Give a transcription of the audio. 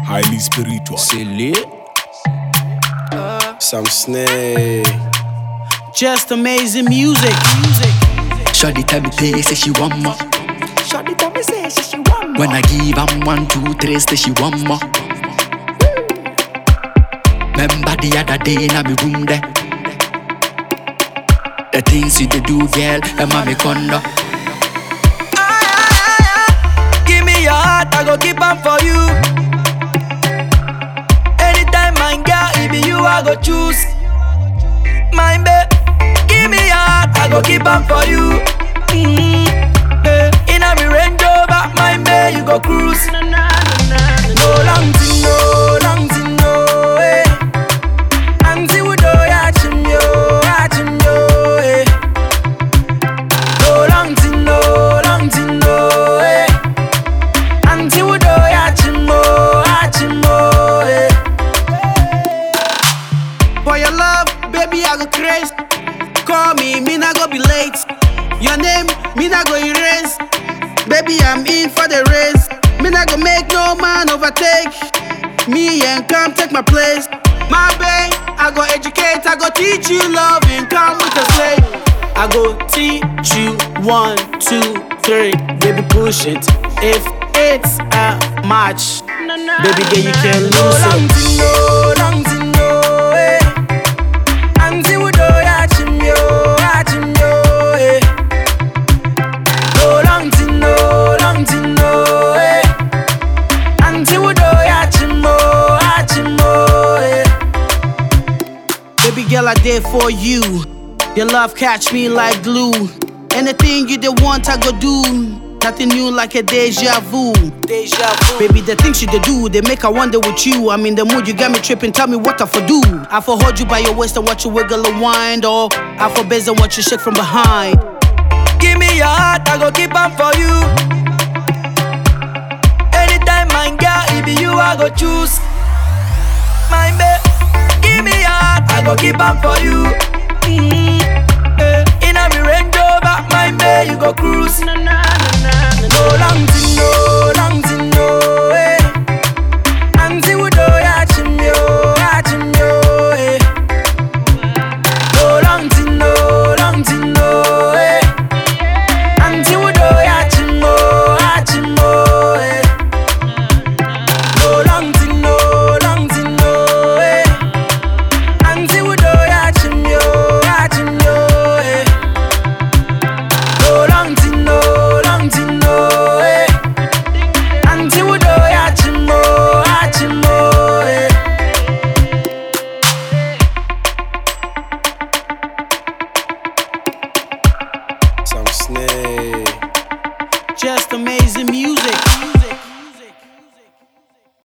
highly spiritual. Silly. Some snake. Just amazing music. Shawty tell me play, say she want more. Shawty tell me say she want more. When I give am 1, 2, 3, say she want more. Remember the other day in my room there. The things you do, girl, and mommy condo. Give me your heart, I go keep on for you. Anytime, my girl, it be you, I go choose. My babe, give me your heart, I go keep on for you. In a me Range Rover, my babe, you go cruise. No long thing, no long thing, no, eh. Anzi wudo ya chimyo, eh. No long thing, no, eh. Anzi wudo ya chimyo, eh. For your love, baby, I go crazy. Call me not go be late. Your name, me not go erase. Baby, I'm in for the race. Me not go make no man overtake me and come take my place. My babe, I go educate, I go teach you love and come with a slave. I go teach you 1, 2, 3. Baby, push it. If it's a match, baby girl, you can't lose it. No long thing, no, eh. Anzi wudo ya chimyo, eh. No long thing, no, eh. Anzi wudo ya chimyo, eh. Baby girl, I did for you. Your love catch me like glue. Anything you did want, I go do. Nothing new like a deja vu. Baby, the things you do, they make I wonder with you. I'm in the mood, you got me tripping. Tell me what I for do. I for hold you by your waist and watch you wiggle and wind, or I for base and watch you shake from behind. Give me your heart, I go keep on for you. Anytime, my girl, it be you, I go choose. My babe, give me your heart, I go keep on for you. In a me Range Rover, my babe, you go cruise. No long thing, no, eh. Anzi wudo ya chimyo, eh. No long thing, no, eh. Anzi wudo ya chimyo, eh. No long thing, no, eh. Anzi wudo ya chimyo, eh. No long thing, no, eh. Anzi wudo ya chimyo, eh. Some snake.